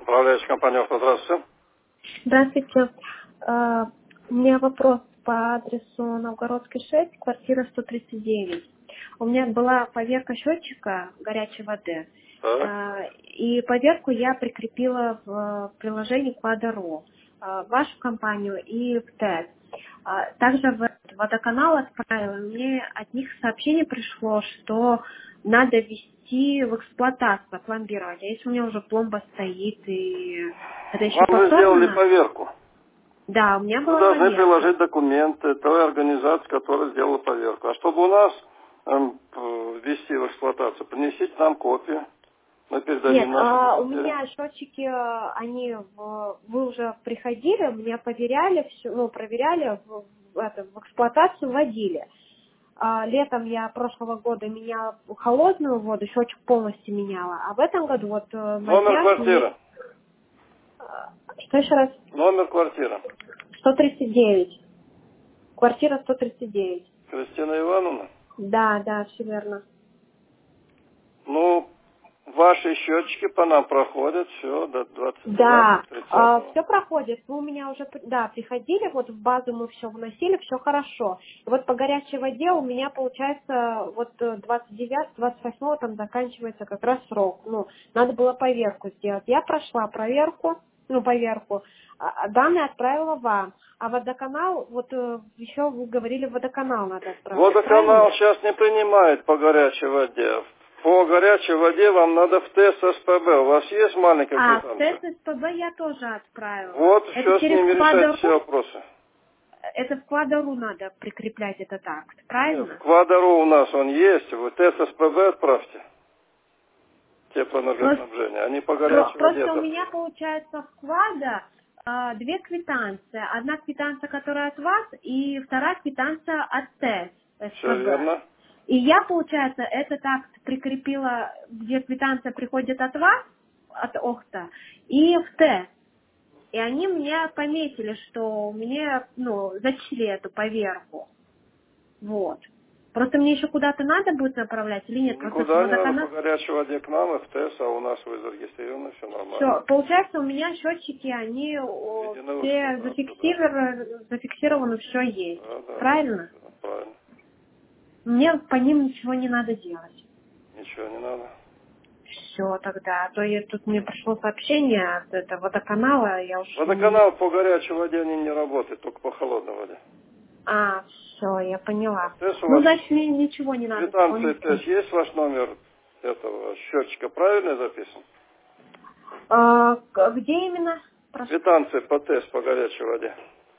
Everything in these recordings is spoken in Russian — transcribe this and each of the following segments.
Управляющая компания «Авто». Здравствуйте. Здравствуйте. У меня вопрос по адресу Новгородской 6, квартира 139. У меня была поверка счетчика горячей воды. Так. И поверку я прикрепила в приложении Квадро, в вашу компанию и в ТЭС. Также в водоканал отправила. Мне от них сообщение пришло, что надо ввести в эксплуатацию, пломбировать. А если у меня уже пломба стоит, и это еще Вам вы сделали повторно? поверку. Да, у меня Вы была должны поверка. приложить документы той организации, которая сделала поверку. А чтобы у нас ввести в эксплуатацию, принесите нам копию. Мы передадим Нет, нашей у бухгалтерии. меня счетчики, вы уже приходили, меня проверяли, проверяли, в эксплуатацию вводили. Летом я прошлого года меняла холодную воду, счетчик полностью меняла, а в этом году Номер квартиры. Что еще раз? Номер квартиры. 139. Квартира 139. Кристина Ивановна. Да, все верно. Ну, ваши счетчики по нам проходят, все, до 29-30. Да, все проходит. Вы у меня уже, приходили, вот в базу мы все вносили, все хорошо. И вот по горячей воде у меня получается, 29-28 там заканчивается как раз срок. Надо было поверку сделать. Я прошла поверку, данные отправила вам. А водоканал, еще вы говорили, водоканал надо отправить. Водоканал правильно? сейчас не принимает по горячей воде. По горячей воде вам надо в ТЭС СПБ. У вас есть маленькая В квитанция? ТЭС СПБ я тоже отправила. Вот, Это все с через ними решать все Квадро? вопросы. Это в Квадру надо прикреплять этот акт, Нет, в правильно? Квадро у нас он есть. В ТЭС СПБ отправьте. Просто, Теплоэнергоснабжение. Они по горячей воде просто у отправляют. меня получается в Квада две квитанции. Одна квитанция, которая от вас, и вторая квитанция от ТЭС Все СПБ. верно. И я, получается, этот акт прикрепила, где квитанция приходит от вас, от ОХТа, и в ТЭС. И они мне пометили, что мне, зачли эту поверку. Вот. Просто мне еще куда-то надо будет направлять или нет? Просто с Никуда не надо по водоканала. горячей воде к нам, и в ТЭС, а у нас вы зарегистрированы, все нормально. Все, получается, у меня счетчики, они Введены в все эксплуатацию, да. зафиксированы, все есть. Да, Правильно? да, правильно. Мне по ним ничего не надо делать. Ничего не надо. Все тогда. А то тут мне пришло сообщение от этого водоканала, я уж Водоканал по горячей воде они не работают, только по холодной воде. все, я А поняла. ТЭС у вас Значит, мне ничего не надо квитанции ТЭС дополнительно. есть ваш номер этого счетчика правильно записан? Где именно? Прошу. Квитанции по ТЭС по горячей воде.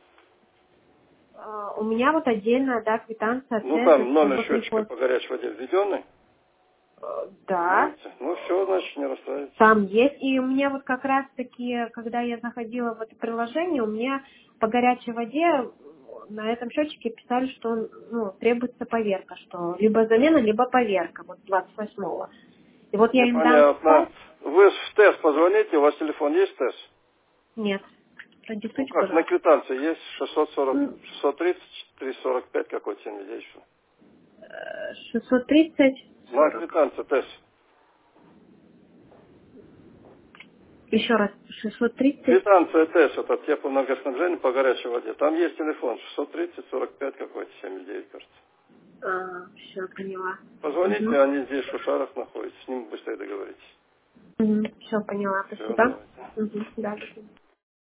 У меня отдельно, квитанция от Ну ТЭС, там номер чтобы счетчика по горячей воде введенный. Да, Имеете? Ну все, значит, не расстраивайтесь. там есть. И у меня как раз-таки, когда я заходила в это приложение, у меня по горячей воде на этом счетчике писали, что требуется поверка, что либо замена, либо поверка, 28-го. И я им дам Непонятно. Вы в ТЭС позвоните, у вас телефон есть ТЭС? Нет, Ну продиктуйте, как, на пожалуйста. квитанции есть 630, 345 какой-то 79. 630, На 40. квитанции ТЭС. Еще раз, 630. Квитанция ТЭС, это теплоэнергоснабжение по горячей воде. Там есть телефон 630, 45 какой-то 79, кажется. Все, поняла. Позвоните, они здесь в Шушарах находятся, с ним быстрее договоритесь. Все, поняла, Все, спасибо. давайте. Да, до свидания.